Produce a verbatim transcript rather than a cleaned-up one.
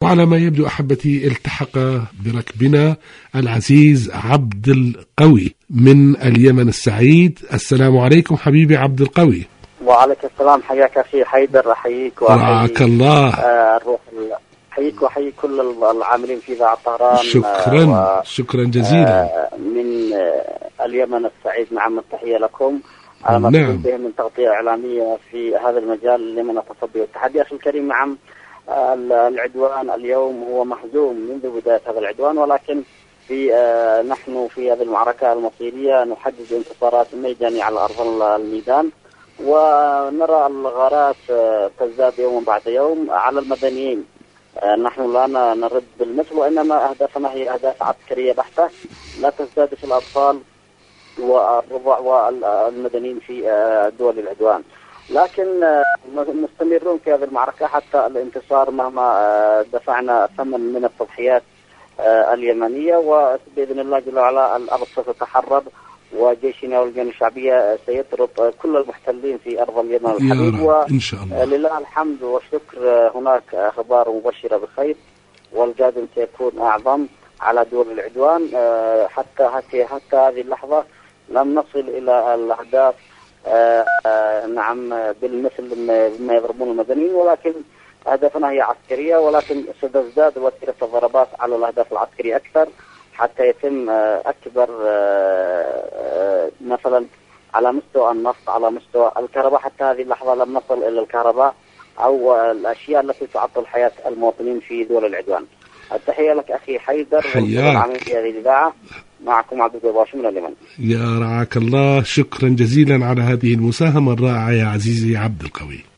وعلى ما يبدو أحبتي التحق بركبنا العزيز عبد القوي من اليمن السعيد. السلام عليكم حبيبي عبد القوي. وعليك السلام، حياك أخي حيدر، أحييك وحييك الله. آه الروح حييك وحيي كل العاملين في إذاعة طهران. شكرا آه شكرا جزيلا آه من آه اليمن السعيد. نعم، التحية لكم على ما تقوم به من تغطية إعلامية في هذا المجال لمن التصدي والتحدي. أخي الكريم، نعم العدوان اليوم هو محزوم منذ بداية هذا العدوان، ولكن في آه نحن في هذه المعركة المصيرية نحدد انتصارات ميدانية على أرض الميدان، ونرى الغارات آه تزداد يوم بعد يوم على المدنيين. آه نحن لا نرد بالمثل، وإنما أهدافنا هي أهداف عسكرية بحتة لا تزداد في الأطفال والرضع والمدنيين في آه دول العدوان. لكن مستمرون في هذه المعركة حتى الانتصار مهما دفعنا ثمن من التضحيات اليمنية، وبإذن الله جل وعلا الأرض ستتحرر، وجيشنا والجيش الشعبية سيطرد كل المحتلين في أرض اليمن الحبيب. ولله الحمد والشكر، هناك أخبار مبشرة بخير، والقادم سيكون أعظم على دول العدوان. حتى حتى حتى هذه اللحظة لم نصل إلى الأهداف آه آه نعم بالمثل بما يضربون المدنيين، ولكن أهدافنا هي عسكرية، ولكن ستزداد وتيرة الضربات على الأهداف العسكرية أكثر حتى يتم آه أكبر آه آه مثلا على مستوى النفط، على مستوى الكهرباء. حتى هذه اللحظة لم نصل إلى الكهرباء أو آه الأشياء التي تعطل حياة المواطنين في دول العدوان. التحية لك أخي حيدر والعامل في هذه الإذاعة. معكم عبد القوي من اليمن. يا رعاك الله، شكرا جزيلا على هذه المساهمة الرائعة يا عزيزي عبد القوي.